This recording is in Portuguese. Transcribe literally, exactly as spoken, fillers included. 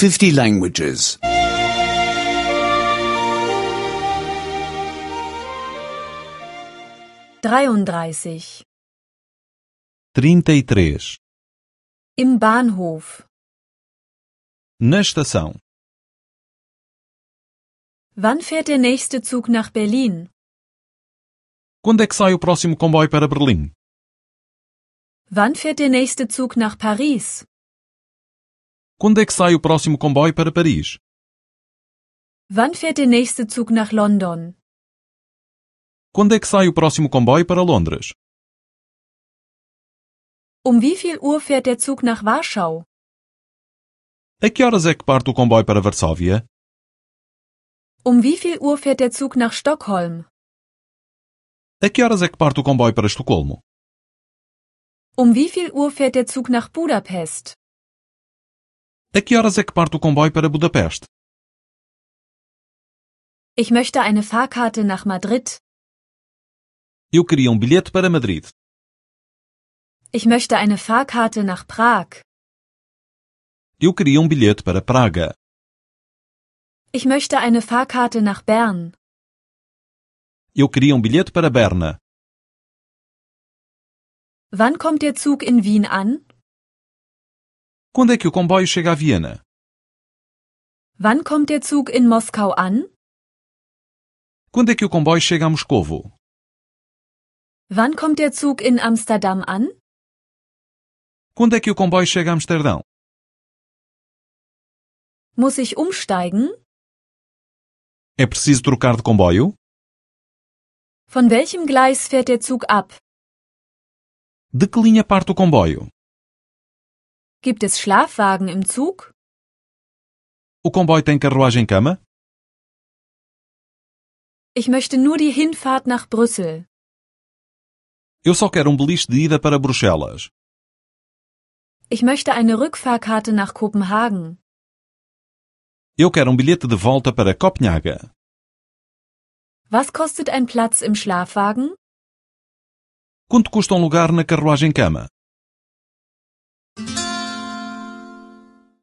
fifty languages. dreiunddreißig. trinta e três. Im Bahnhof. Na estação. Wann fährt der nächste Zug nach Berlin? Quando é que sai o próximo comboio para Berlim? Wann fährt der nächste Zug nach Paris? Quando é que sai o próximo comboio para Paris? Wann fährt der nächste Zug nach London? Quando é que sai o próximo comboio para Londres? Um wie viel Uhr fährt der Zug nach Warschau? A que horas é que parte o comboio para Varsóvia? Um wie viel Uhr fährt der Zug nach Stockholm? A que horas é que parte o comboio para Estocolmo? Um wie viel Uhr fährt der Zug nach Budapest? A que horas é que parte o comboio para Budapeste? Ich möchte eine Fahrkarte nach Madrid. Eu queria um bilhete para Madrid. Ich möchte eine Fahrkarte nach Prag. Eu queria um bilhete para Praga. Ich möchte eine Fahrkarte nach Bern. Eu queria um bilhete para Berna. Wann kommt der Zug in Wien an? Quando é que o comboio chega a Viena? Wann kommt der Zug in Moskau an? Quando é que o comboio chega a Moscovo? Wann kommt der Zug in Amsterdam an? Quando é que o comboio chega a Amsterdão? Muss ich umsteigen? É preciso trocar de comboio? Von welchem Gleis fährt der Zug ab? De que linha parte o comboio? Gibt es Schlafwagen im Zug? O comboio tem carruagem-cama? Ich möchte nur die Hinfahrt nach Brüssel. Eu só quero um beliche de ida para Bruxelas. Ich möchte eine Rückfahrkarte nach Kopenhagen. Eu quero um bilhete de volta para Copenhaga. Was kostet ein Platz im Schlafwagen? Quanto custa um lugar na carruagem-cama?